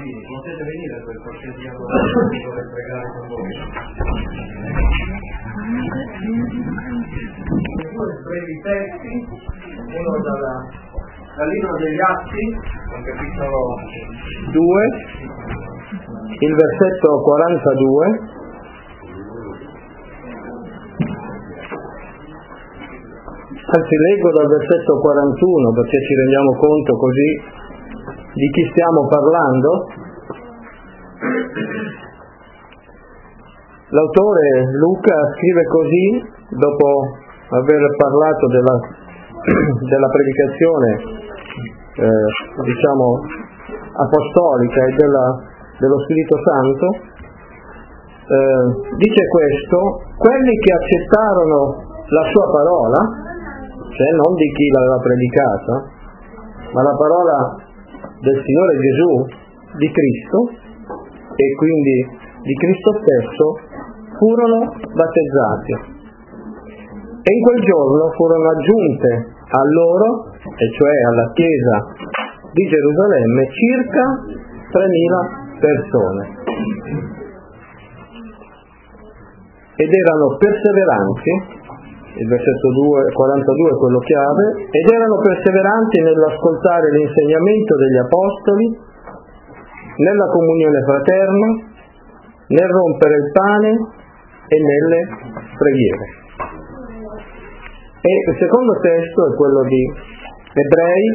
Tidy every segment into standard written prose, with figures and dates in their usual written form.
bambini, potete venire per cortesia per pregare con voi. Due brevi testi, uno dal libro degli Atti, capitolo 2, il versetto 42. Anzi, leggo dal versetto 41 perché ci rendiamo conto così di chi stiamo parlando. L'autore Luca scrive così, dopo aver parlato della predicazione apostolica e dello Spirito Santo, dice questo: quelli che accettarono la sua parola, cioè non di chi l'aveva predicata, ma la parola del Signore Gesù, di Cristo, e quindi di Cristo stesso, furono battezzati. E in quel giorno furono aggiunte a loro, e cioè alla Chiesa di Gerusalemme, circa 3.000 persone. Ed erano perseveranti. Il versetto 42 è quello chiave, ed erano perseveranti nell'ascoltare l'insegnamento degli apostoli, nella comunione fraterna, nel rompere il pane e nelle preghiere. E il secondo testo è quello di Ebrei,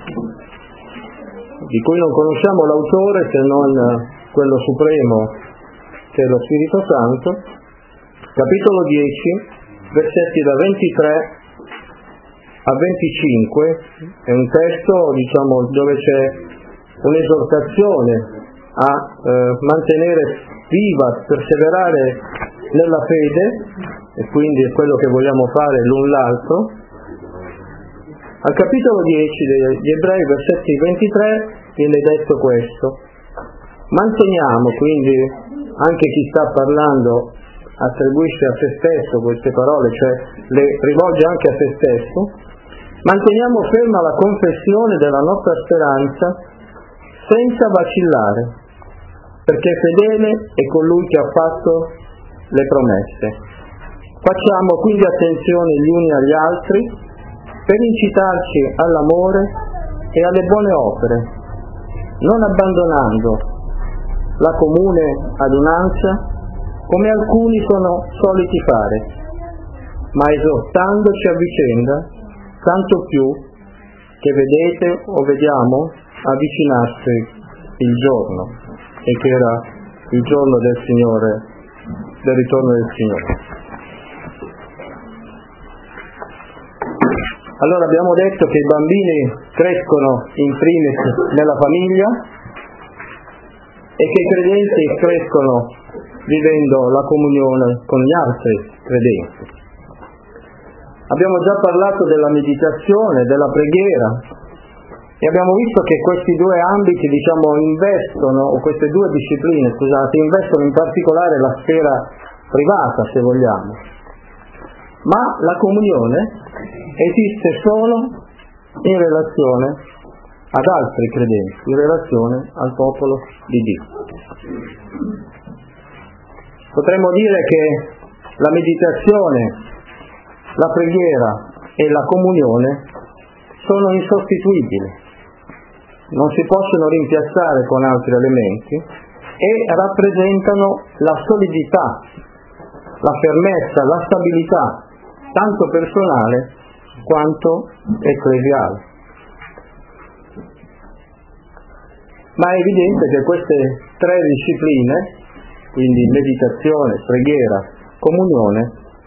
di cui non conosciamo l'autore se non quello supremo, che è lo Spirito Santo, capitolo 10, versetti da 23 a 25, è un testo dove c'è un'esortazione a mantenere viva, perseverare nella fede, e quindi è quello che vogliamo fare l'un l'altro. Al capitolo 10 di Ebrei, versetti 23, viene detto questo: manteniamo, quindi anche chi sta parlando attribuisce a se stesso queste parole, cioè le rivolge anche a se stesso, manteniamo ferma la confessione della nostra speranza senza vacillare, perché fedele è colui che ha fatto le promesse. Facciamo quindi attenzione gli uni agli altri per incitarci all'amore e alle buone opere, non abbandonando la comune adunanza come alcuni sono soliti fare, ma esortandoci a vicenda, tanto più che vedete o vediamo avvicinarsi il giorno, e che era il giorno del Signore, del ritorno del Signore. Allora abbiamo detto che i bambini crescono in primis nella famiglia e che i credenti crescono vivendo la comunione con gli altri credenti. Abbiamo già parlato della meditazione, della preghiera, e abbiamo visto che questi due ambiti, investono, o queste due discipline, investono in particolare la sfera privata, se vogliamo. Ma la comunione esiste solo in relazione ad altri credenti, in relazione al popolo di Dio. Potremmo dire che la meditazione, la preghiera e la comunione sono insostituibili, non si possono rimpiazzare con altri elementi e rappresentano la solidità, la fermezza, la stabilità, tanto personale quanto ecclesiale. Ma è evidente che queste tre discipline, quindi meditazione, preghiera, comunione,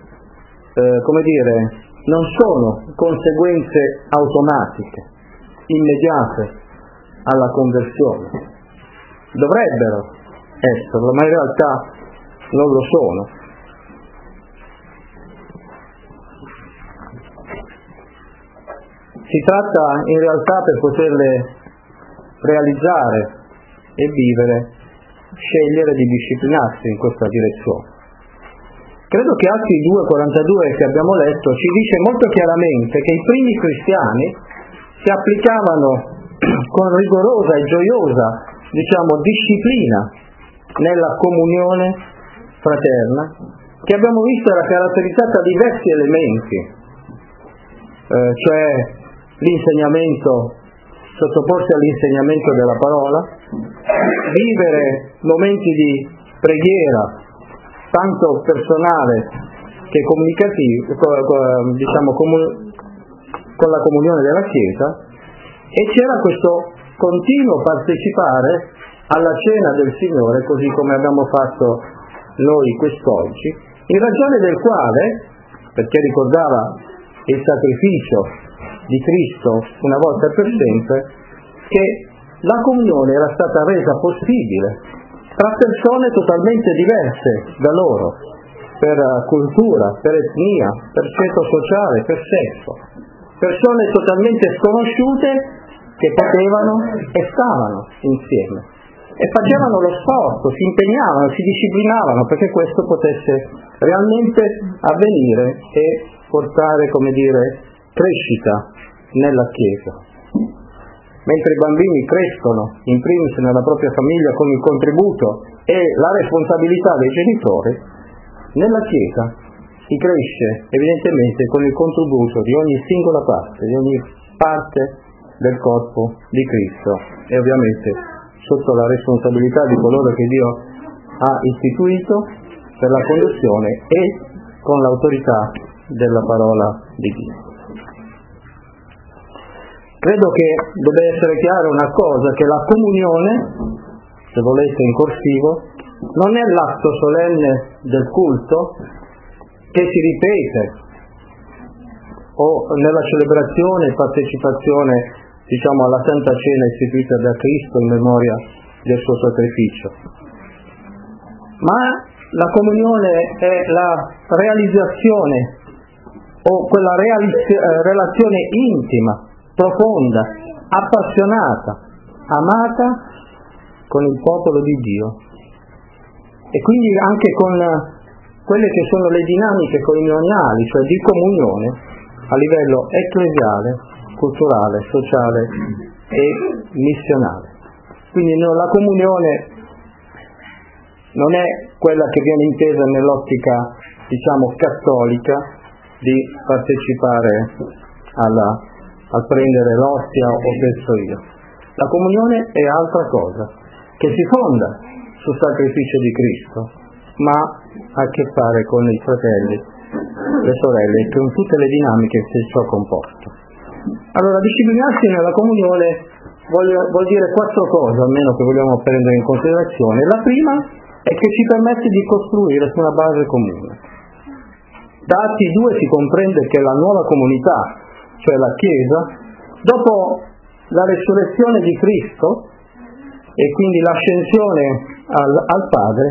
non sono conseguenze automatiche, immediate alla conversione. Dovrebbero esserlo, ma in realtà non lo sono. Si tratta in realtà, per poterle realizzare e vivere, scegliere di disciplinarsi in questa direzione. Credo che Atti 2,42 che abbiamo letto ci dice molto chiaramente che i primi cristiani si applicavano con rigorosa e gioiosa disciplina nella comunione fraterna, che abbiamo visto era caratterizzata da diversi elementi, cioè l'insegnamento, sottoporsi all'insegnamento della parola, vivere momenti di preghiera tanto personale che comunicativo, con la comunione della Chiesa, e c'era questo continuo partecipare alla cena del Signore, così come abbiamo fatto noi quest'oggi, in ragione del quale, perché ricordava il sacrificio di Cristo una volta e per sempre, che la comunione era stata resa possibile tra persone totalmente diverse da loro, per cultura, per etnia, per ceto sociale, per sesso, persone totalmente sconosciute che potevano e stavano insieme e facevano lo sforzo, si impegnavano, si disciplinavano perché questo potesse realmente avvenire e portare, crescita nella Chiesa. Mentre i bambini crescono in primis nella propria famiglia con il contributo e la responsabilità dei genitori, nella Chiesa si cresce evidentemente con il contributo di ogni singola parte, di ogni parte del corpo di Cristo e ovviamente sotto la responsabilità di coloro che Dio ha istituito per la conduzione e con l'autorità della parola di Dio. Credo che deve essere chiara una cosa, che la comunione, se volete in corsivo, non è l'atto solenne del culto che si ripete o nella celebrazione e partecipazione, alla Santa Cena istituita da Cristo in memoria del suo sacrificio. Ma la comunione è la realizzazione o quella relazione intima, profonda, appassionata, amata con il popolo di Dio e quindi anche con quelle che sono le dinamiche comunionali, cioè di comunione a livello ecclesiale, culturale, sociale e missionale. Quindi la comunione non è quella che viene intesa nell'ottica, cattolica, di partecipare al prendere l'ostia o penso io. La comunione è altra cosa, che si fonda sul sacrificio di Cristo, ma ha a che fare con i fratelli, le sorelle e con tutte le dinamiche che ciò comporta. Allora, disciplinarsi nella comunione vuol dire quattro cose, almeno che vogliamo prendere in considerazione. La prima è che ci permette di costruire su una base comune. Da Atti 2 si comprende che la nuova comunità, cioè la Chiesa, dopo la resurrezione di Cristo e quindi l'ascensione al Padre,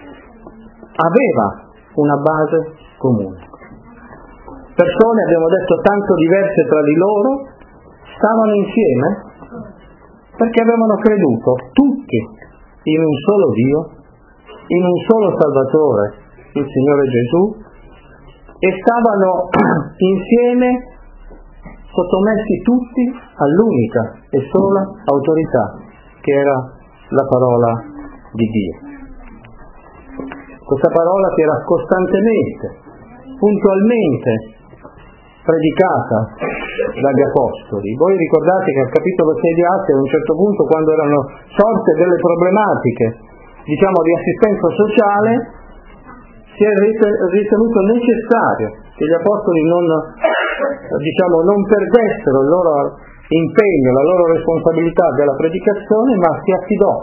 aveva una base comune. Persone, abbiamo detto, tanto diverse tra di loro, stavano insieme perché avevano creduto tutti in un solo Dio, in un solo Salvatore, il Signore Gesù, e stavano insieme sottomessi tutti all'unica e sola autorità, che era la parola di Dio. Questa parola che era costantemente, puntualmente predicata dagli Apostoli. Voi ricordate che al capitolo 6 di Atti, a un certo punto, quando erano sorte delle problematiche, di assistenza sociale, si è ritenuto necessario che gli Apostoli non perdessero il loro impegno, la loro responsabilità della predicazione, ma si affidò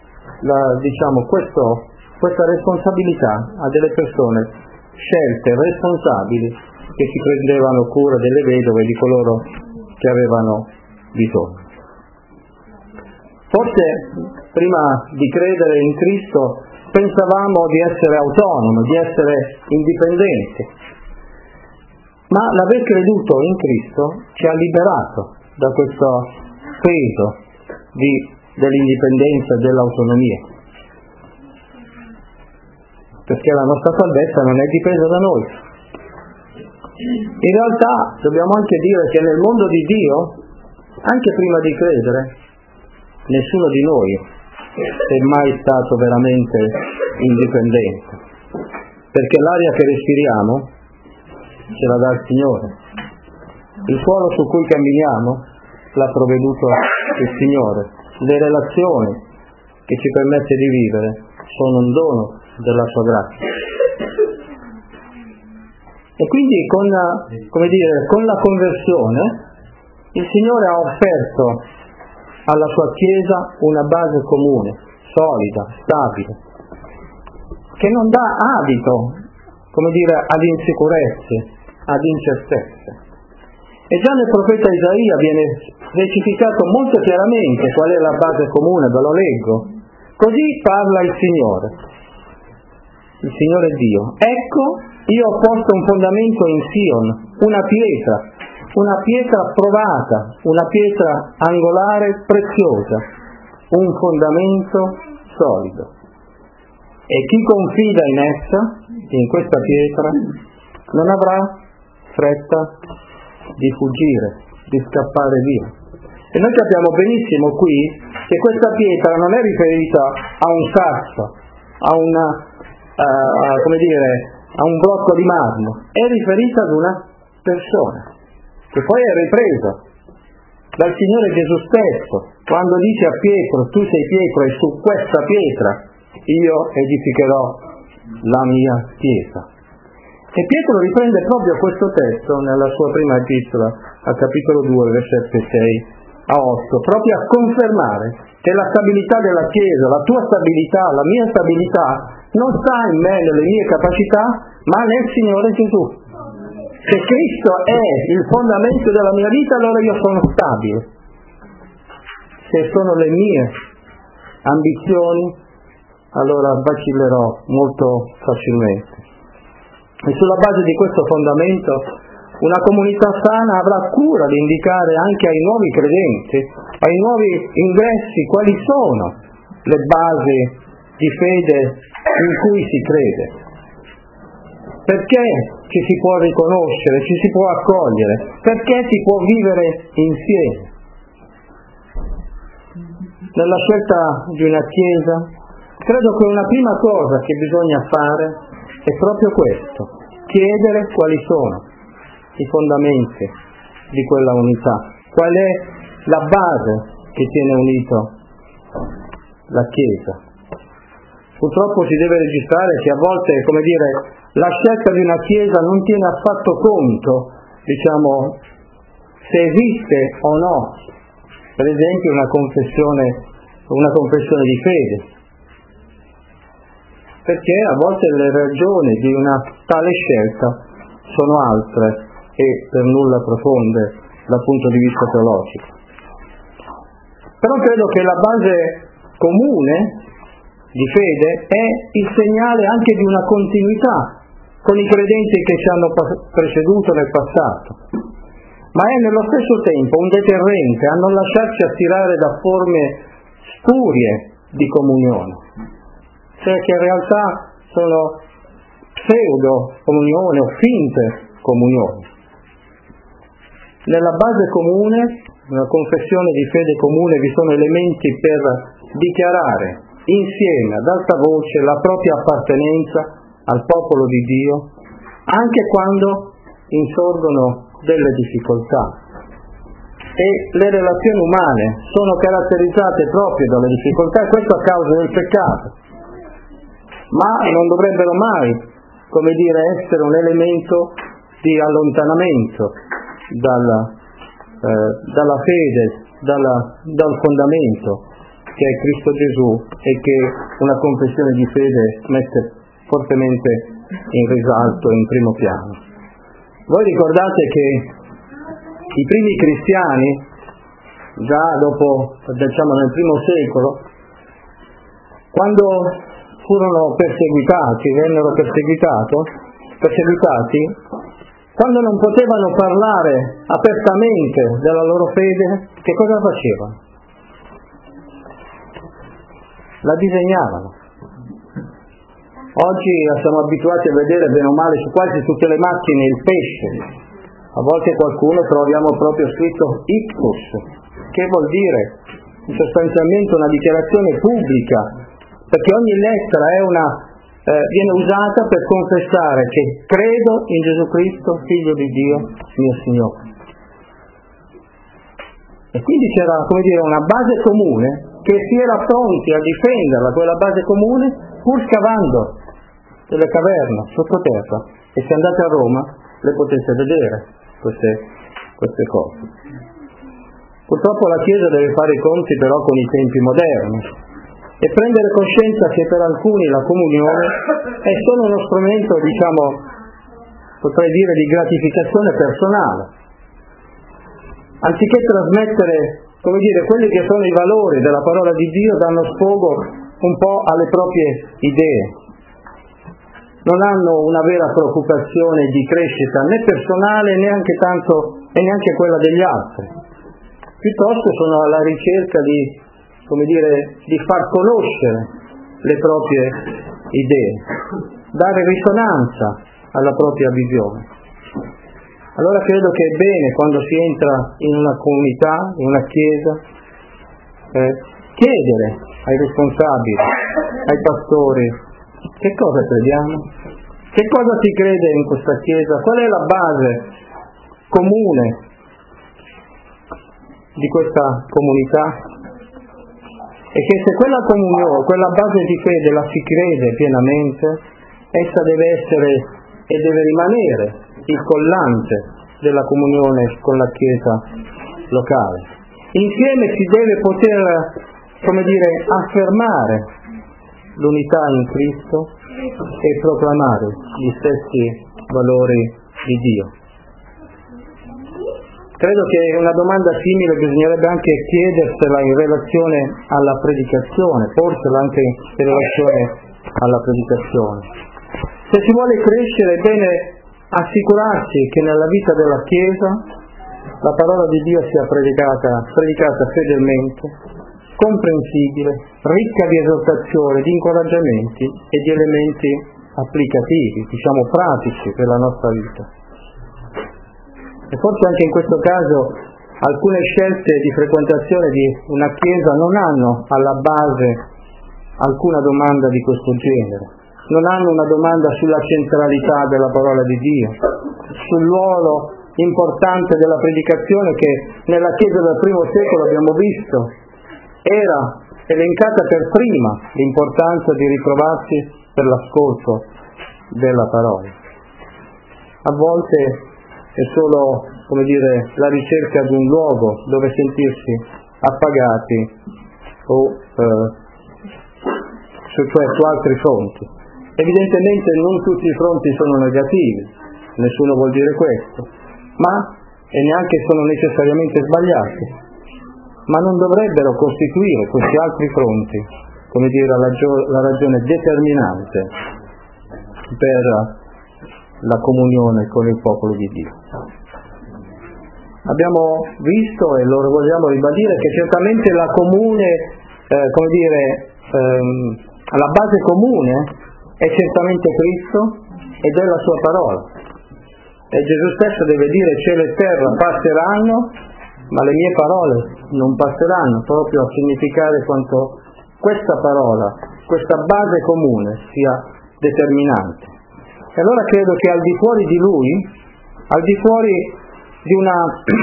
questa responsabilità a delle persone scelte, responsabili, che si prendevano cura delle vedove e di coloro che avevano bisogno. Forse prima di credere in Cristo pensavamo di essere autonomi, di essere indipendenti, ma l'aver creduto in Cristo ci ha liberato da questo peso dell'indipendenza e dell'autonomia, perché la nostra salvezza non è dipesa da noi. In realtà dobbiamo anche dire che nel mondo di Dio, anche prima di credere, nessuno di noi è mai stato veramente indipendente, perché l'aria che respiriamo ce la dà il Signore, il suolo su cui camminiamo l'ha provveduto il Signore, le relazioni che ci permette di vivere sono un dono della sua grazia. E quindi con la conversione il Signore ha offerto alla sua Chiesa una base comune, solida, stabile, che non dà adito, ad insicurezze, ad incertezze. E già nel profeta Isaia viene specificato molto chiaramente qual è la base comune, ve lo leggo. Così parla il Signore Dio. Ecco, io ho posto un fondamento in Sion, una pietra provata, una pietra angolare preziosa, un fondamento solido. E chi confida in essa, in questa pietra, non avrà fretta di fuggire, di scappare via. E noi capiamo benissimo qui che questa pietra non è riferita a un sasso, a un blocco di marmo, è riferita ad una persona, che poi è ripresa dal Signore Gesù stesso, quando dice a Pietro: tu sei Pietro e su questa pietra io edificherò la mia chiesa. E Pietro riprende proprio questo testo nella sua prima epistola, al capitolo 2, versetti 6 a 8, proprio a confermare che la stabilità della Chiesa, la tua stabilità, la mia stabilità, non sta in me, nelle mie capacità, ma nel Signore Gesù. Se Cristo è il fondamento della mia vita, allora io sono stabile. Se sono le mie ambizioni, allora vacillerò molto facilmente. E sulla base di questo fondamento una comunità sana avrà cura di indicare anche ai nuovi credenti, ai nuovi ingressi, quali sono le basi di fede in cui si crede. Perché ci si può riconoscere, ci si può accogliere, perché si può vivere insieme. Nella scelta di una Chiesa, credo che una prima cosa che bisogna fare è proprio questo: chiedere quali sono i fondamenti di quella unità, qual è la base che tiene unito la Chiesa. Purtroppo si deve registrare che a volte, la scelta di una Chiesa non tiene affatto conto, se esiste o no, per esempio una confessione di fede, perché a volte le ragioni di una tale scelta sono altre e per nulla profonde dal punto di vista teologico. Però credo che la base comune di fede è il segnale anche di una continuità con i credenti che ci hanno preceduto nel passato, ma è nello stesso tempo un deterrente a non lasciarci attirare da forme spurie di comunione, cioè che in realtà sono pseudo comunione o finte comunioni. Nella base comune, nella confessione di fede comune, vi sono elementi per dichiarare insieme ad alta voce la propria appartenenza al popolo di Dio, anche quando insorgono delle difficoltà. E le relazioni umane sono caratterizzate proprio dalle difficoltà, e questo a causa del peccato, ma non dovrebbero mai, essere un elemento di allontanamento dalla fede, dal fondamento che è Cristo Gesù e che una confessione di fede mette fortemente in risalto, in primo piano. Voi ricordate che i primi cristiani, già dopo, nel primo secolo, quando furono vennero perseguitati, quando non potevano parlare apertamente della loro fede, che cosa facevano? La disegnavano. Oggi siamo abituati a vedere bene o male su quasi tutte le macchine il pesce. A volte qualcuno troviamo proprio scritto ictus, che vuol dire sostanzialmente una dichiarazione pubblica, perché ogni lettera viene usata per confessare che credo in Gesù Cristo, Figlio di Dio, mio Signore. E quindi c'era, una base comune che si era pronti a difenderla, quella base comune, pur scavando delle caverne sottoterra, e se andate a Roma le potete vedere queste cose. Purtroppo la Chiesa deve fare i conti però con i tempi moderni e prendere coscienza che per alcuni la comunione è solo uno strumento, potrei dire, di gratificazione personale. Anziché trasmettere, quelli che sono i valori della parola di Dio, danno sfogo un po' alle proprie idee. Non hanno una vera preoccupazione di crescita né personale neanche quella degli altri. Piuttosto sono alla ricerca di far conoscere le proprie idee, dare risonanza alla propria visione. Allora credo che è bene, quando si entra in una comunità, in una chiesa, chiedere ai responsabili, ai pastori, che cosa crediamo? Che cosa si crede in questa chiesa? Qual è la base comune di questa comunità? E che se quella comunione, quella base di fede la si crede pienamente, essa deve essere e deve rimanere il collante della comunione con la Chiesa locale. Insieme si deve poter, affermare l'unità in Cristo e proclamare gli stessi valori di Dio. Credo che una domanda simile bisognerebbe anche chiedersela in relazione alla predicazione, porsela anche in relazione alla predicazione. Se si vuole crescere è bene assicurarsi che nella vita della Chiesa la parola di Dio sia predicata fedelmente, comprensibile, ricca di esortazione, di incoraggiamenti e di elementi applicativi, pratici per la nostra vita. E forse anche in questo caso alcune scelte di frequentazione di una chiesa non hanno alla base alcuna domanda di questo genere, non hanno una domanda sulla centralità della parola di Dio, sul ruolo importante della predicazione che nella Chiesa del primo secolo abbiamo visto era elencata per prima l'importanza di ritrovarsi per l'ascolto della parola. A volte è solo, la ricerca di un luogo dove sentirsi appagati o su altri fronti. Evidentemente non tutti i fronti sono negativi, nessuno vuol dire questo, e neanche sono necessariamente sbagliati, ma non dovrebbero costituire questi altri fronti, la ragione determinante per la comunione con il popolo di Dio. Abbiamo visto, e lo vogliamo ribadire, che certamente la comune, la base comune è certamente Cristo ed è la sua parola. E Gesù stesso deve dire: cielo e terra passeranno, ma le mie parole non passeranno, proprio a significare quanto questa parola, questa base comune sia determinante. E allora credo che al di fuori di Lui, al di fuori di una,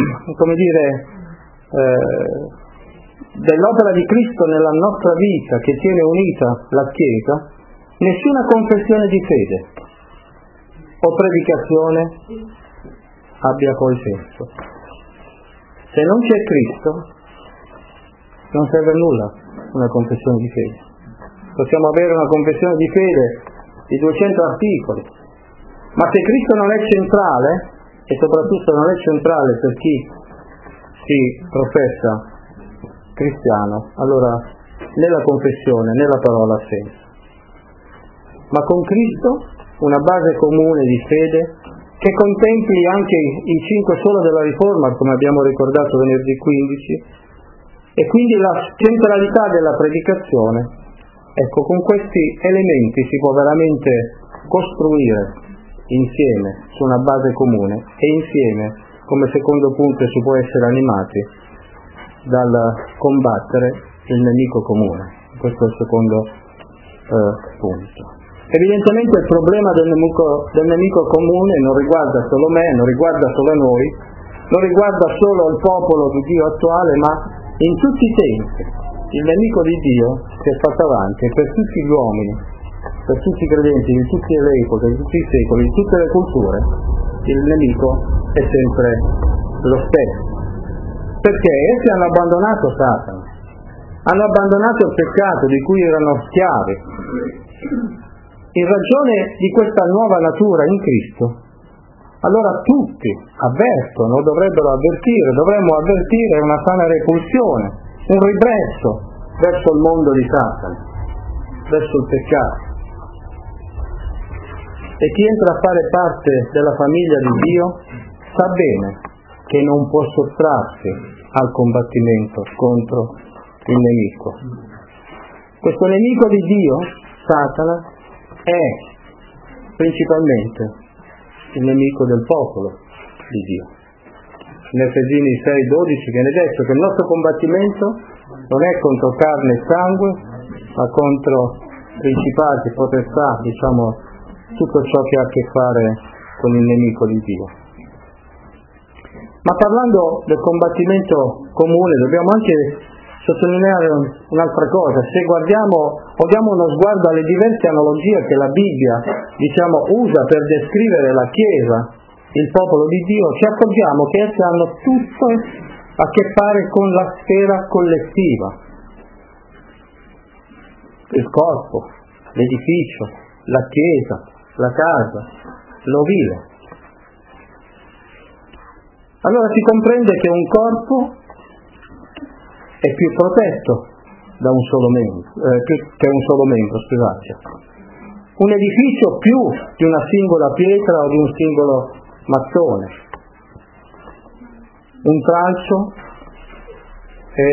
dell'opera di Cristo nella nostra vita che tiene unita la Chiesa, nessuna confessione di fede o predicazione abbia poi senso. Se non c'è Cristo non serve a nulla una confessione di fede. Possiamo avere una confessione di fede di 200 articoli, ma se Cristo non è centrale, e soprattutto non è centrale per chi si professa cristiano, allora né la confessione né la parola ha senso. Ma con Cristo una base comune di fede che contempli anche i 5 sola della Riforma, come abbiamo ricordato venerdì 15, e quindi la centralità della predicazione. Ecco, con questi elementi si può veramente costruire insieme su una base comune e insieme, come secondo punto, si può essere animati dal combattere il nemico comune. Questo è il secondo punto. Evidentemente il problema del nemico comune non riguarda solo me, non riguarda solo noi, non riguarda solo il popolo di Dio attuale, ma in tutti i tempi il nemico di Dio si è fatto avanti per tutti gli uomini, per tutti i credenti, di tutte le epoche, di tutti i secoli, di tutte le culture. Il nemico è sempre lo stesso, perché essi hanno abbandonato Satana, hanno abbandonato il peccato di cui erano schiavi. In ragione di questa nuova natura in Cristo, allora tutti avvertono, dovrebbero avvertire, dovremmo avvertire una sana repulsione, un ribrezzo verso il mondo di Satana, verso il peccato. E chi entra a fare parte della famiglia di Dio sa bene che non può sottrarsi al combattimento contro il nemico. Questo nemico di Dio, Satana, è principalmente il nemico del popolo di Dio. In Efesini 6,12 viene detto che il nostro combattimento non è contro carne e sangue, ma contro principati, potestà, tutto ciò che ha a che fare con il nemico di Dio. Ma parlando del combattimento comune dobbiamo anche sottolineare un'altra cosa. Se guardiamo o diamo uno sguardo alle diverse analogie che la Bibbia usa per descrivere la Chiesa, il popolo di Dio, ci accorgiamo che esse hanno tutto a che fare con la sfera collettiva, il corpo, l'edificio, la Chiesa, la casa, l'ovile. Allora si comprende che un corpo è più protetto da un solo membro, che un solo membro, scusate. Un edificio più di una singola pietra o di un singolo mattone. Un tralcio è,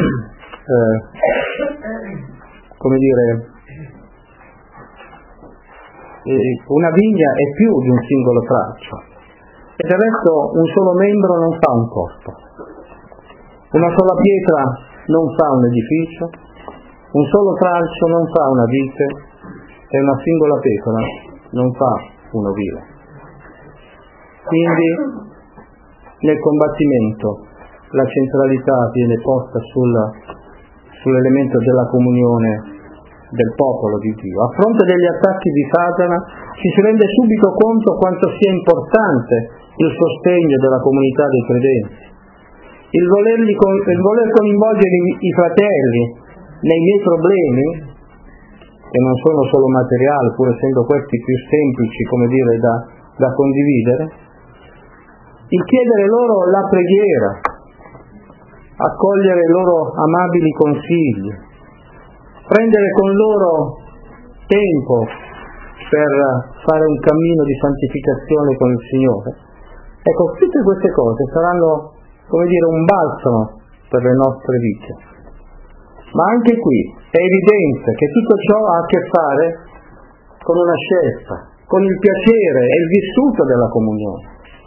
una vigna è più di un singolo tralcio. E del resto un solo membro non fa un corpo. Una sola pietra non fa un edificio, un solo tralcio non fa una vite e una singola pecora non fa un ovile. Quindi nel combattimento la centralità viene posta sull'elemento della comunione del popolo di Dio. A fronte degli attacchi di Satana ci si rende subito conto quanto sia importante il sostegno della comunità dei credenti. Il voler coinvolgere i fratelli nei miei problemi, che non sono solo materiali, pur essendo questi più semplici, da condividere, il chiedere loro la preghiera, accogliere i loro amabili consigli, prendere con loro tempo per fare un cammino di santificazione con il Signore. Ecco, tutte queste cose saranno un balsamo per le nostre vite. Ma anche qui è evidente che tutto ciò ha a che fare con una scelta, con il piacere e il vissuto della comunione.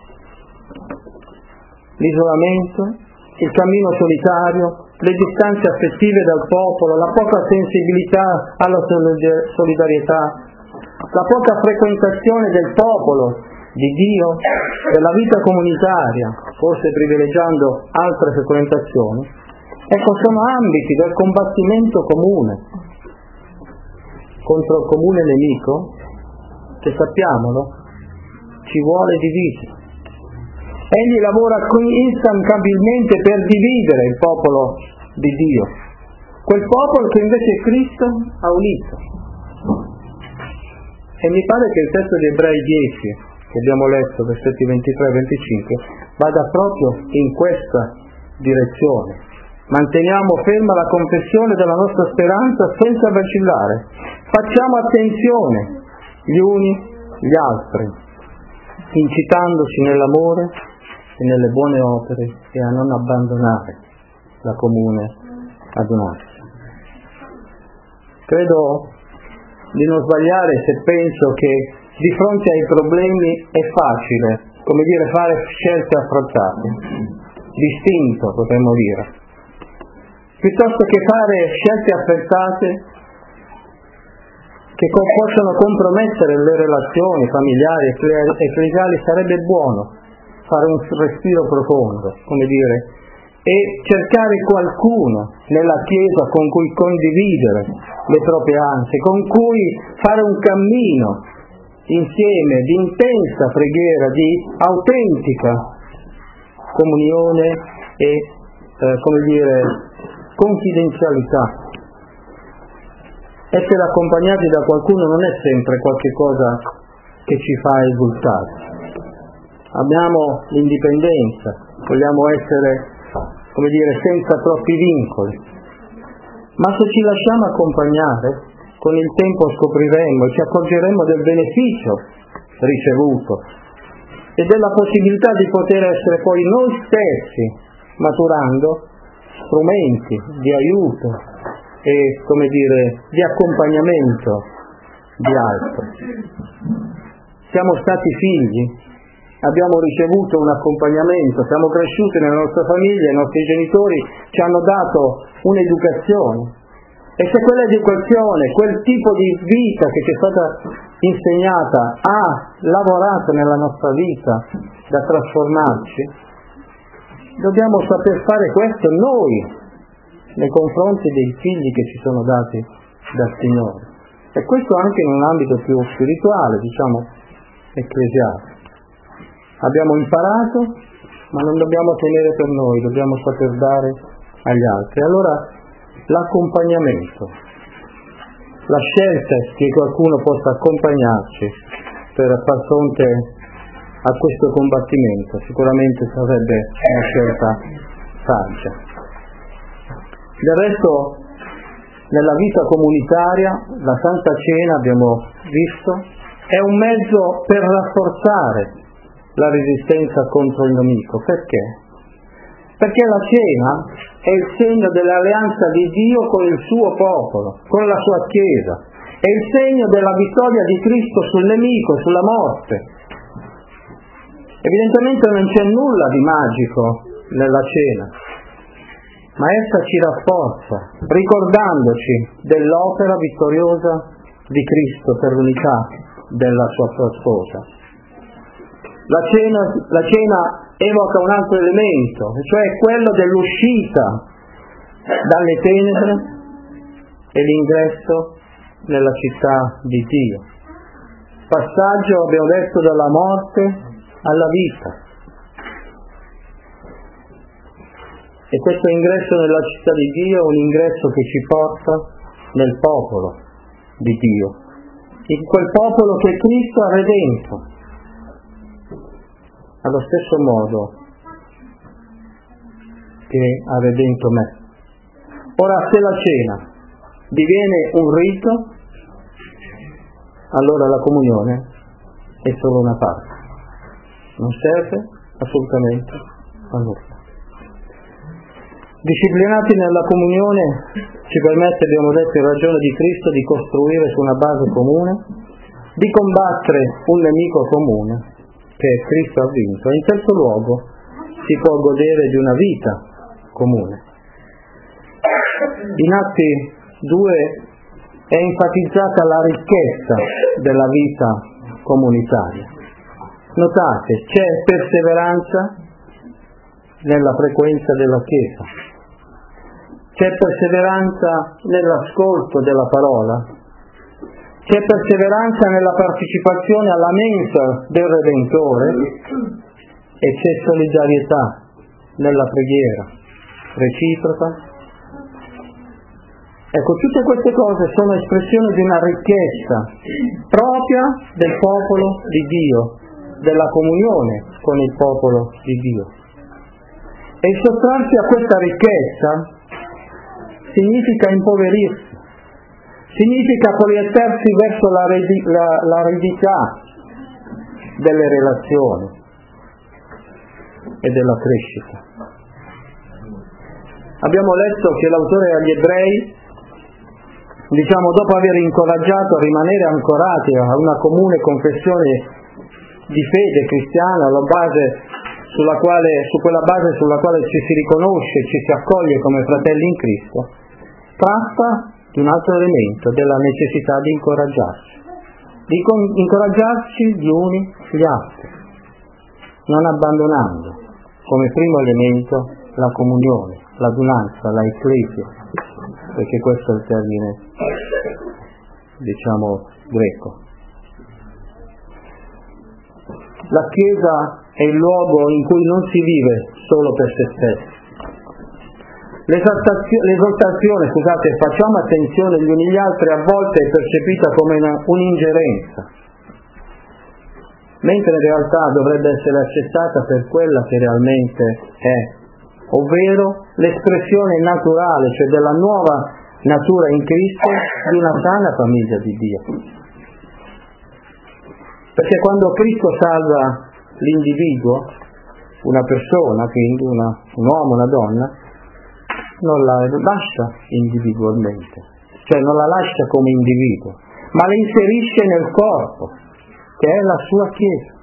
L'isolamento, il cammino solitario, le distanze affettive dal popolo, la poca sensibilità alla solidarietà, la poca frequentazione del popolo di Dio, della vita comunitaria, forse privilegiando altre frequentazioni, sono ambiti del combattimento comune contro il comune nemico che, sappiamolo, ci vuole diviso. Egli lavora instancabilmente per dividere il popolo di Dio, quel popolo che invece Cristo ha unito. E mi pare che il testo di Ebrei 10, che abbiamo letto, versetti 23 e 25, vada proprio in questa direzione. Manteniamo ferma la confessione della nostra speranza senza vacillare. Facciamo attenzione gli uni gli altri, incitandoci nell'amore e nelle buone opere e a non abbandonare la comune adunanza. Credo di non sbagliare se penso che di fronte ai problemi è facile, fare scelte affrettate, distinto potremmo dire, piuttosto che fare scelte affrettate che possono compromettere le relazioni familiari e ecclesiali, sarebbe buono fare un respiro profondo, come dire, e cercare qualcuno nella Chiesa con cui condividere le proprie ansie, con cui fare un cammino insieme di intensa preghiera, di autentica comunione e, confidenzialità. Essere accompagnati da qualcuno non è sempre qualche cosa che ci fa esultare. Abbiamo l'indipendenza, vogliamo essere, senza troppi vincoli. Ma se ci lasciamo accompagnare, con il tempo scopriremo e ci accorgeremo del beneficio ricevuto e della possibilità di poter essere poi noi stessi, maturando strumenti di aiuto e, di accompagnamento di altri. Siamo stati figli, abbiamo ricevuto un accompagnamento, siamo cresciuti nella nostra famiglia, i nostri genitori ci hanno dato un'educazione. E se quell'educazione, quel tipo di vita che ci è stata insegnata ha lavorato nella nostra vita da trasformarci, dobbiamo saper fare questo noi nei confronti dei figli che ci sono dati dal Signore. E questo anche in un ambito più spirituale, ecclesiale. Abbiamo imparato, ma non dobbiamo tenere per noi, dobbiamo saper dare agli altri. Allora, l'accompagnamento, la scelta che qualcuno possa accompagnarci per far fronte a questo combattimento, sicuramente sarebbe una scelta saggia. Del resto, nella vita comunitaria, la Santa Cena, abbiamo visto, è un mezzo per rafforzare la resistenza contro il nemico. Perché? Perché la cena è il segno dell'alleanza di Dio con il suo popolo, con la sua Chiesa. È il segno della vittoria di Cristo sul nemico, sulla morte. Evidentemente non c'è nulla di magico nella cena, ma essa ci rafforza, ricordandoci dell'opera vittoriosa di Cristo per l'unità della sua sposa. La cena evoca un altro elemento, cioè quello dell'uscita dalle tenebre e l'ingresso nella città di Dio. Passaggio, abbiamo detto, dalla morte alla vita. E questo ingresso nella città di Dio è un ingresso che ci porta nel popolo di Dio, in quel popolo che Cristo ha redento. Allo stesso modo che ha redento me. Ora, se la cena diviene un rito, allora la comunione è solo una parte, non serve assolutamente a nulla. Disciplinati nella comunione ci permette, abbiamo detto, in ragione di Cristo, di costruire su una base comune, di combattere un nemico comune che Cristo ha vinto. E in terzo luogo si può godere di una vita comune. In Atti 2 è enfatizzata la ricchezza della vita comunitaria. Notate, c'è perseveranza nella frequenza della Chiesa, c'è perseveranza nell'ascolto della parola, c'è perseveranza nella partecipazione alla mensa del Redentore e c'è solidarietà nella preghiera reciproca. Ecco, tutte queste cose sono espressioni di una ricchezza propria del popolo di Dio, della comunione con il popolo di Dio. E il sottrarsi a questa ricchezza significa impoverirsi, significa proiettarsi verso l'aridità delle relazioni e della crescita. Abbiamo letto che l'autore agli Ebrei, dopo aver incoraggiato a rimanere ancorati a una comune confessione di fede cristiana alla base su quella base sulla quale ci si riconosce, ci si accoglie come fratelli in Cristo, tratta di un altro elemento, della necessità di incoraggiarci gli uni gli altri, non abbandonando come primo elemento la comunione, l'adunanza, la ecclesia, perché questo è il termine, greco. La Chiesa è il luogo in cui non si vive solo per se stessi. L'esaltazione, facciamo attenzione gli uni agli altri, a volte è percepita come un'ingerenza, mentre in realtà dovrebbe essere accettata per quella che realmente è, ovvero l'espressione naturale, cioè della nuova natura in Cristo di una sana famiglia di Dio. Perché quando Cristo salva l'individuo, una persona, quindi un uomo, una donna, non la lascia individualmente, cioè non la lascia come individuo, ma la inserisce nel corpo, che è la sua Chiesa.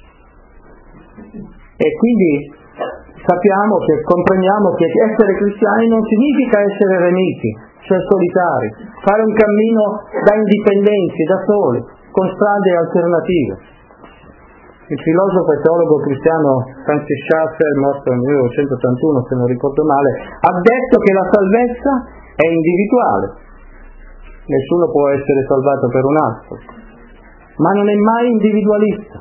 E quindi comprendiamo che essere cristiani non significa essere eremiti, cioè solitari, fare un cammino da indipendenti, da soli, con strade alternative. Il filosofo e teologo cristiano Francis Schaeffer, morto nel 1981 se non ricordo male, ha detto che la salvezza è individuale, nessuno può essere salvato per un altro, ma non è mai individualista,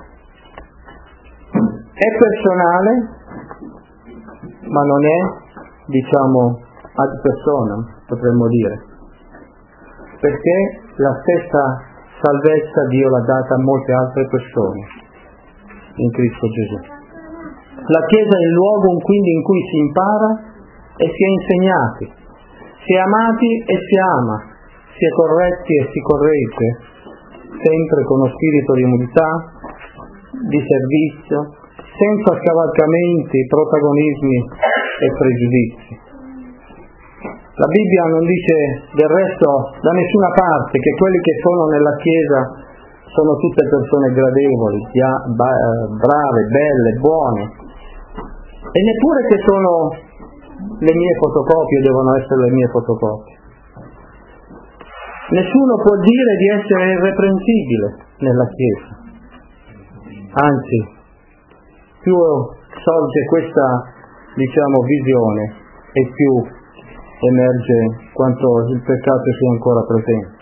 è personale, ma non è, ad personam, potremmo dire, perché la stessa salvezza Dio l'ha data a molte altre persone in Cristo Gesù. La Chiesa è il luogo quindi in cui si impara e si è insegnati, si è amati e si ama, si è corretti e si corregge, sempre con uno spirito di umiltà, di servizio, senza scavalcamenti, protagonismi e pregiudizi. La Bibbia non dice del resto da nessuna parte che quelli che sono nella Chiesa sono tutte persone gradevoli, brave, belle, buone, e neppure che sono le mie fotocopie, devono essere le mie fotocopie. Nessuno può dire di essere irreprensibile nella Chiesa, anzi, più sorge questa, visione e più emerge quanto il peccato sia ancora presente.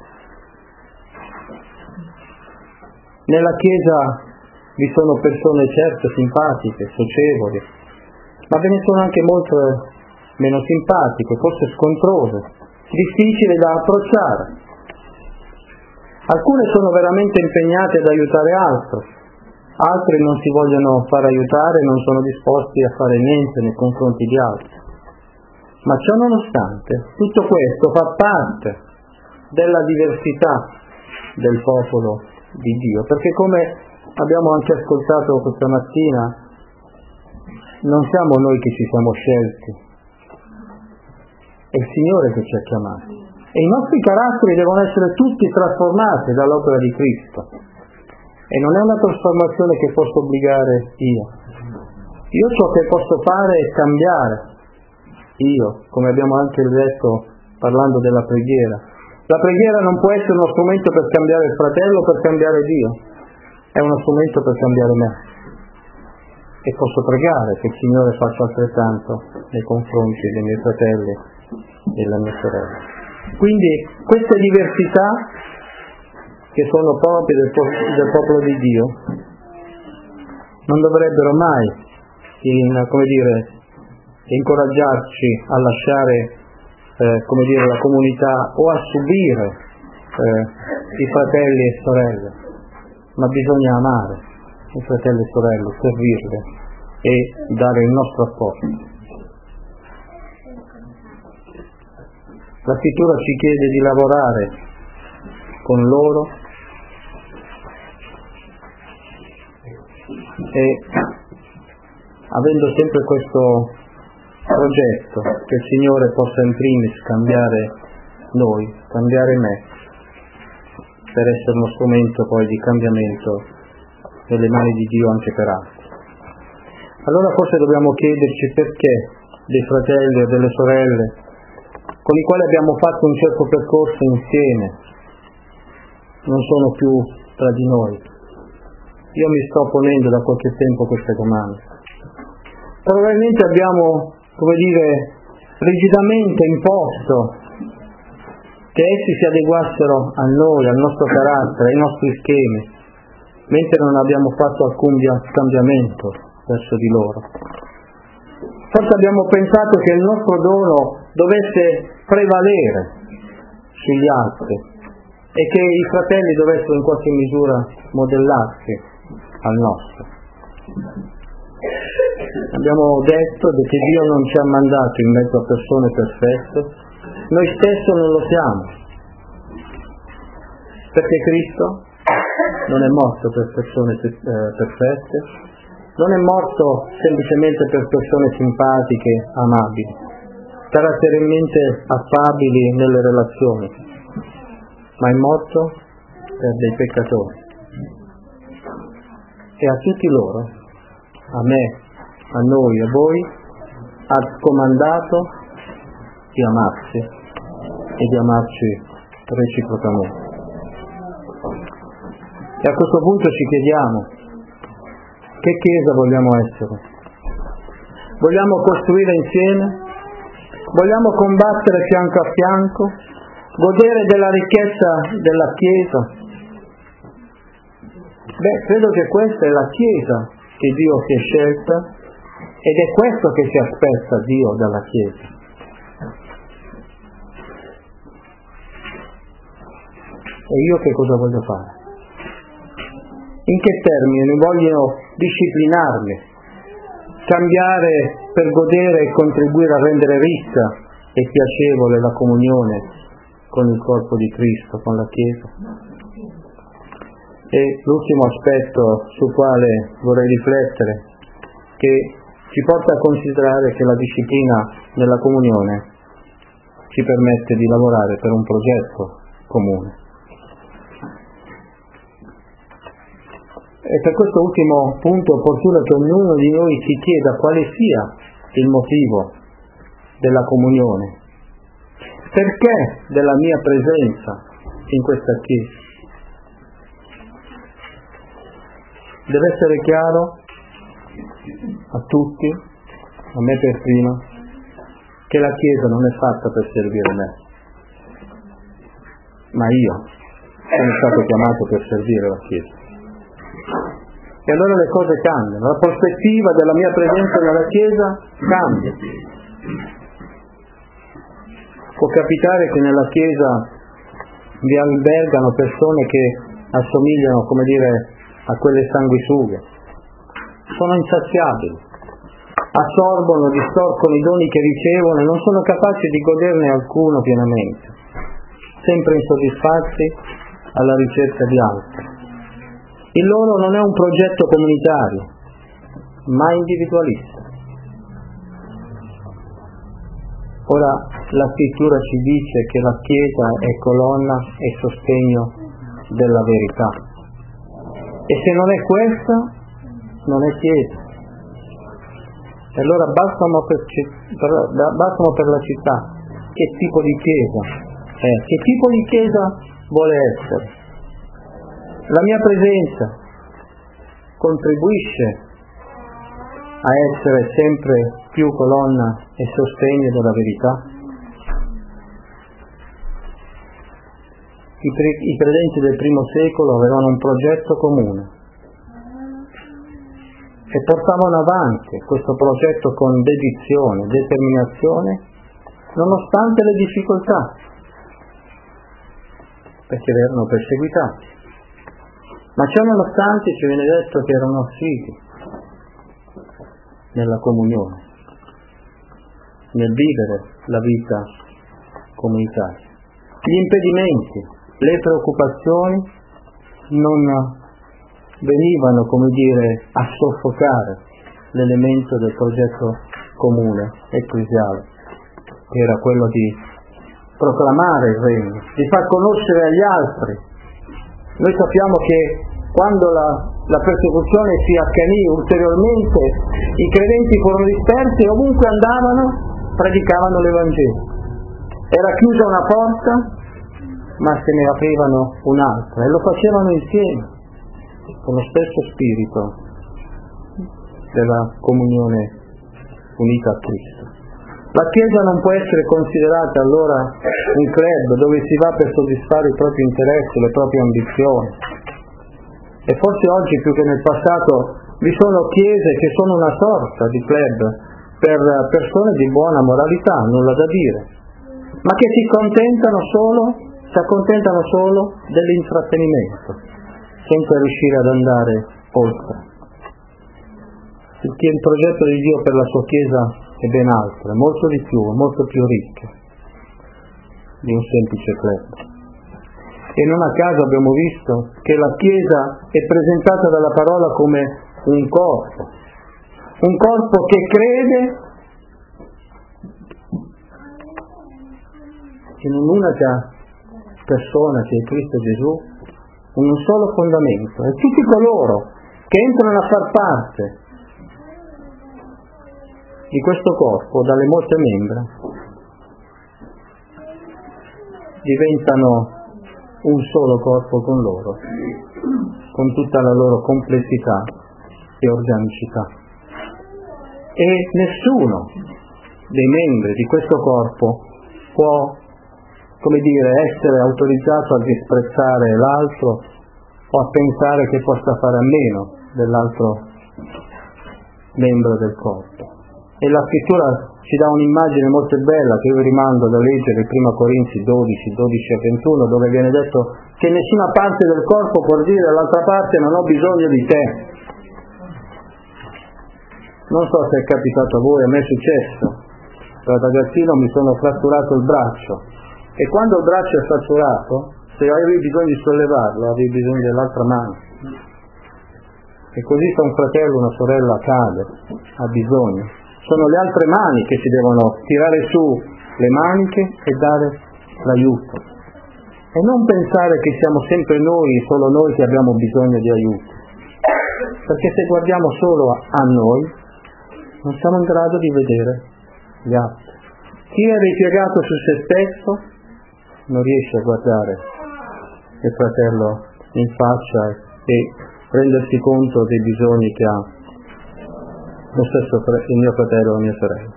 Nella Chiesa vi sono persone certo simpatiche, socievoli, ma ve ne sono anche molte meno simpatiche, forse scontrose, difficili da approcciare. Alcune sono veramente impegnate ad aiutare altre non si vogliono far aiutare e non sono disposti a fare niente nei confronti di altri. Ma ciò nonostante, tutto questo fa parte della diversità del popolo di Dio, perché come abbiamo anche ascoltato questa mattina, non siamo noi che ci siamo scelti, è il Signore che ci ha chiamati, e i nostri caratteri devono essere tutti trasformati dall'opera di Cristo, e non è una trasformazione che posso obbligare io. Ciò che posso fare è cambiare come abbiamo anche detto parlando della preghiera. La preghiera non può essere uno strumento per cambiare il fratello, per cambiare Dio, è uno strumento per cambiare me. E posso pregare che il Signore faccia altrettanto nei confronti dei miei fratelli e della mia sorella. Quindi queste diversità che sono proprie del popolo di Dio non dovrebbero mai incoraggiarci a lasciare la comunità o a subire i fratelli e sorelle, ma bisogna amare i fratelli e sorelle, servirli e dare il nostro apporto. La Scrittura ci chiede di lavorare con loro e avendo sempre questo progetto che il Signore possa in primis cambiare noi, cambiare me, per essere uno strumento poi di cambiamento nelle mani di Dio anche per altri. allora forse dobbiamo chiederci perché dei fratelli o delle sorelle con i quali abbiamo fatto un certo percorso insieme non sono più tra di noi. Io mi sto ponendo da qualche tempo queste domande. Probabilmente abbiamo, rigidamente imposto che essi si adeguassero a noi, al nostro carattere, ai nostri schemi, mentre non abbiamo fatto alcun cambiamento verso di loro. Forse abbiamo pensato che il nostro dono dovesse prevalere sugli altri e che i fratelli dovessero in qualche misura modellarsi al nostro. Abbiamo detto che Dio non ci ha mandato in mezzo a persone perfette, noi stessi non lo siamo, perché Cristo non è morto per persone perfette, non è morto semplicemente per persone simpatiche, amabili, caratterialmente affabili nelle relazioni, ma è morto per dei peccatori. E a tutti loro, a me, a noi, a voi, ha comandato di amarsi e di amarci reciprocamente. E a questo punto ci chiediamo, che Chiesa vogliamo essere? Vogliamo costruire insieme? Vogliamo combattere fianco a fianco? Godere della ricchezza della Chiesa? Credo che questa è la Chiesa che Dio si è scelta ed è questo che si aspetta Dio dalla Chiesa. E io che cosa voglio fare? In che termini voglio disciplinarmi, cambiare per godere e contribuire a rendere ricca e piacevole la comunione con il corpo di Cristo, con la Chiesa? E l'ultimo aspetto sul quale vorrei riflettere, che ci porta a considerare che la disciplina nella comunione ci permette di lavorare per un progetto comune. E per questo ultimo punto è opportuno che ognuno di noi si chieda quale sia il motivo della comunione, perché della mia presenza in questa Chiesa. Deve essere chiaro a tutti, a me per prima, che la Chiesa non è fatta per servire me, ma io sono stato chiamato per servire la Chiesa. E allora le cose cambiano, la prospettiva della mia presenza nella Chiesa cambia. Può capitare che nella Chiesa vi albergano persone che assomigliano, a quelle sanguisughe, sono insaziabili, assorbono, distorcono i doni che ricevono e non sono capaci di goderne alcuno pienamente, sempre insoddisfatti alla ricerca di altri. Il loro non è un progetto comunitario, ma individualista. Ora la scrittura ci dice che la Chiesa è colonna e sostegno della verità. E se non è questa, non è Chiesa. E allora bastano per la città. Che tipo di Chiesa è? Che tipo di Chiesa vuole essere? La mia presenza contribuisce a essere sempre più colonna e sostegno della verità? I credenti del primo secolo avevano un progetto comune e portavano avanti questo progetto con dedizione, determinazione, nonostante le difficoltà, perché erano perseguitati. Ma ciò nonostante ci viene detto che erano assidui nella comunione, nel vivere la vita comunitaria. Gli impedimenti, le preoccupazioni non venivano, a soffocare l'elemento del progetto comune ecclesiale, che era quello di proclamare il regno, di far conoscere agli altri. Noi sappiamo che quando la persecuzione si accanì ulteriormente, i credenti furono dispersi e ovunque andavano predicavano l'Evangelo. Era chiusa una porta, ma se ne aprivano un'altra, e lo facevano insieme, con lo stesso spirito della comunione unita a Cristo. La Chiesa non può essere considerata allora un club dove si va per soddisfare i propri interessi, le proprie ambizioni. E forse oggi più che nel passato vi sono chiese che sono una sorta di club per persone di buona moralità, nulla da dire, ma che si accontentano solo dell'intrattenimento, senza riuscire ad andare oltre. Perché il progetto di Dio per la sua Chiesa è ben altro, è molto di più, è molto più ricco di un semplice club. E non a caso abbiamo visto che la Chiesa è presentata dalla parola come un corpo che crede in un'unica persona che è Cristo Gesù, un solo fondamento, e tutti coloro che entrano a far parte di questo corpo dalle molte membra diventano un solo corpo con loro, con tutta la loro complessità e organicità. E nessuno dei membri di questo corpo può, essere autorizzato a disprezzare l'altro o a pensare che possa fare a meno dell'altro membro del corpo. E la scrittura ci dà un'immagine molto bella che io vi rimando da leggere, 1 Corinzi 12 e 21, dove viene detto che nessuna parte del corpo può dire all'altra parte non ho bisogno di te. Non so se è capitato a voi, a me è successo. Da ragazzino mi sono fratturato il braccio e quando il braccio è fratturato, se avevi bisogno di sollevarlo, avevi bisogno dell'altra mano. E così se un fratello o una sorella cade, ha bisogno. Sono le altre mani che ci devono tirare su le maniche e dare l'aiuto. E non pensare che siamo sempre noi, solo noi che abbiamo bisogno di aiuto. Perché se guardiamo solo a noi, non siamo in grado di vedere gli altri. Chi è ripiegato su se stesso non riesce a guardare il fratello in faccia e rendersi conto dei bisogni che ha il mio fratello o la mia sorella.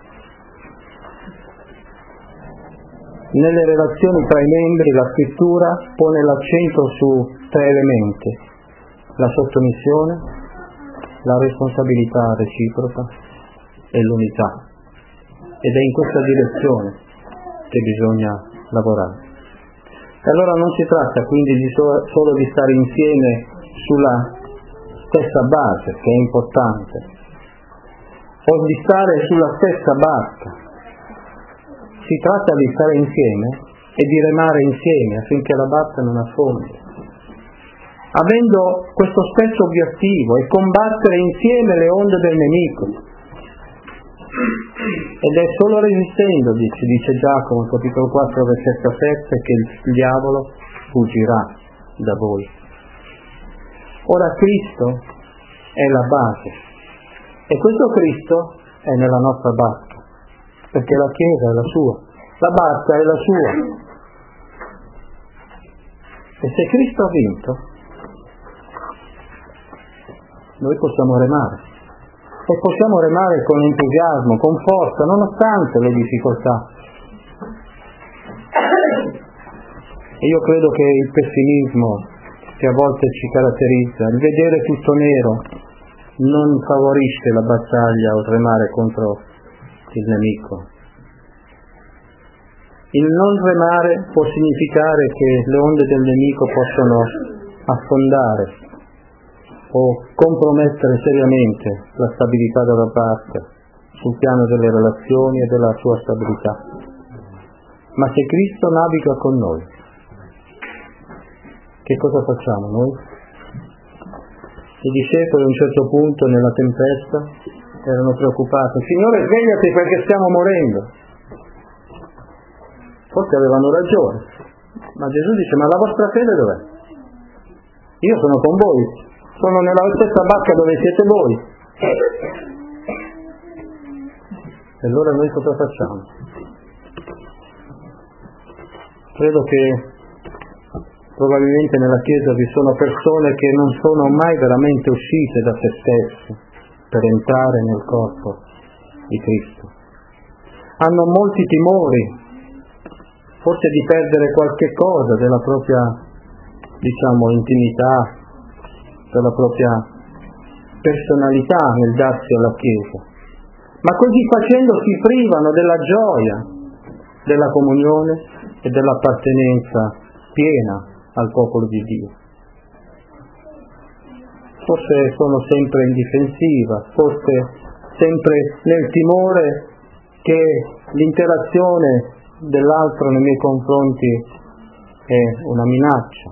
Nelle relazioni tra i membri la scrittura pone l'accento su 3 elementi: la sottomissione, la responsabilità reciproca e l'unità. Ed è in questa direzione che bisogna lavorare. E allora non si tratta quindi solo di stare insieme sulla stessa base, che è importante, o di stare sulla stessa barca. Si tratta di stare insieme e di remare insieme affinché la barca non affondi, avendo questo stesso obiettivo e combattere insieme le onde del nemico. Ed è solo resistendo, dice Giacomo, capitolo 4, versetto 7, che il diavolo fuggirà da voi. Ora Cristo è la base e questo Cristo è nella nostra barca, perché la Chiesa è la sua, la barca è la sua. E se Cristo ha vinto, noi possiamo remare. E possiamo remare con entusiasmo, con forza, nonostante le difficoltà. E io credo che il pessimismo che a volte ci caratterizza, il vedere tutto nero, non favorisce la battaglia o remare contro il nemico. Il non remare può significare che le onde del nemico possono affondare o compromettere seriamente la stabilità della barca sul piano delle relazioni e della sua stabilità. Ma se Cristo naviga con noi, che cosa facciamo noi? I discepoli a un certo punto nella tempesta erano preoccupati: Signore, svegliati perché stiamo morendo. Forse avevano ragione, ma Gesù dice: ma la vostra fede dov'è? Io sono con voi, sono nella stessa barca dove siete voi. E allora noi cosa facciamo? Credo che probabilmente nella Chiesa vi sono persone che non sono mai veramente uscite da se stesse per entrare nel corpo di Cristo. Hanno molti timori, forse di perdere qualche cosa della propria, intimità, della propria personalità nel darsi alla Chiesa. Ma così facendo si privano della gioia, della comunione e dell'appartenenza piena al popolo di Dio. Forse sono sempre in difensiva, forse sempre nel timore che l'interazione dell'altro nei miei confronti è una minaccia.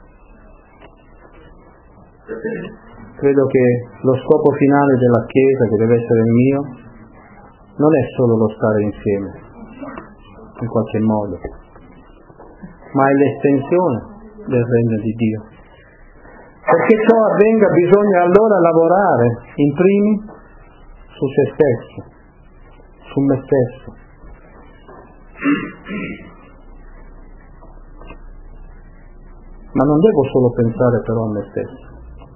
Credo che lo scopo finale della Chiesa, che deve essere il mio, non è solo lo stare insieme, in qualche modo, ma è l'estensione del regno di Dio. Perché ciò avvenga bisogna allora lavorare in primis su se stesso, su me stesso. Ma non devo solo pensare però a me stesso.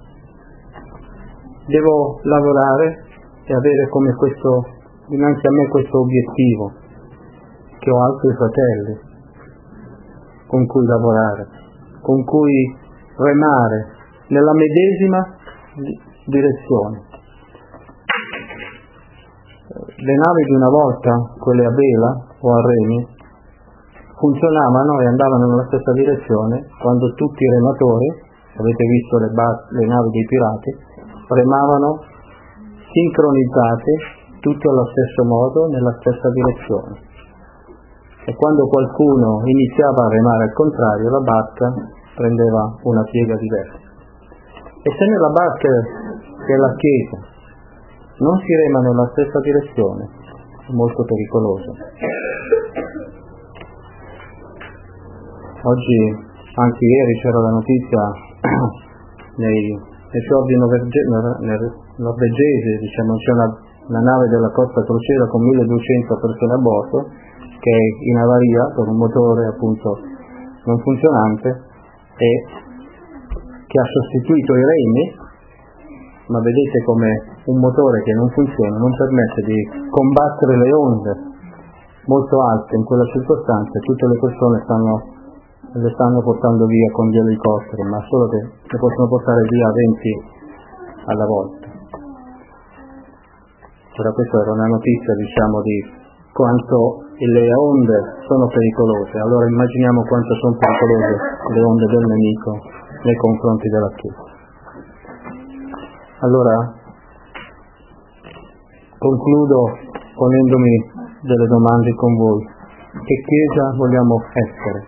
Devo lavorare e avere come dinanzi a me questo obiettivo, che ho altri fratelli con cui lavorare, con cui remare nella medesima direzione. Le navi di una volta, quelle a vela o a remi, funzionavano e andavano nella stessa direzione quando tutti i rematori, avete visto le navi dei pirati, remavano sincronizzati tutti allo stesso modo, nella stessa direzione. E quando qualcuno iniziava a remare al contrario, la barca prendeva una piega diversa. E se nella barca che è la Chiesa non si rema nella stessa direzione, è molto pericoloso. Oggi, anzi ieri, c'era la notizia nei fiordi norvegesi, c'è una nave della Costa Crociera con 1200 persone a bordo che è in avaria per un motore appunto non funzionante e che ha sostituito i remi, ma vedete come un motore che non funziona non permette di combattere le onde molto alte in quella circostanza. Tutte le persone le stanno portando via con gli elicotteri, ma solo che le possono portare via 20 alla volta. Ora questa era una notizia di quanto le onde sono pericolose. Allora immaginiamo quanto sono pericolose le onde del nemico nei confronti della Chiesa. Allora concludo ponendomi delle domande con voi. Che Chiesa vogliamo essere?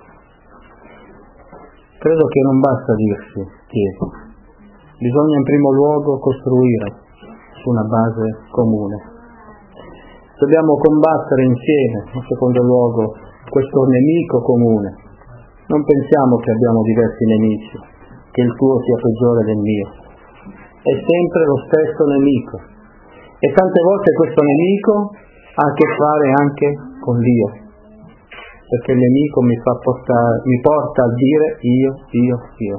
Credo che non basta dirsi Chiesa, bisogna in primo luogo costruire su una base comune. Dobbiamo combattere insieme, in secondo luogo, questo nemico comune. Non pensiamo che abbiamo diversi nemici, che il tuo sia peggiore del mio. È sempre lo stesso nemico. E tante volte questo nemico ha a che fare anche con Dio. Perché il nemico mi porta a dire io.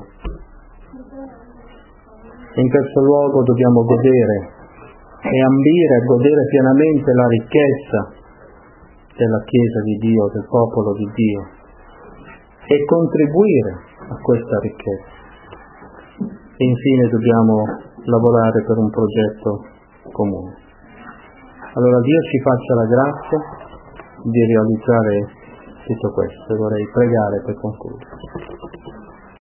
In terzo luogo dobbiamo godere e ambire a godere pienamente la ricchezza della Chiesa di Dio, del popolo di Dio, e contribuire a questa ricchezza. E infine dobbiamo lavorare per un progetto comune. Allora Dio ci faccia la grazia di realizzare tutto questo. Vorrei pregare per concludere.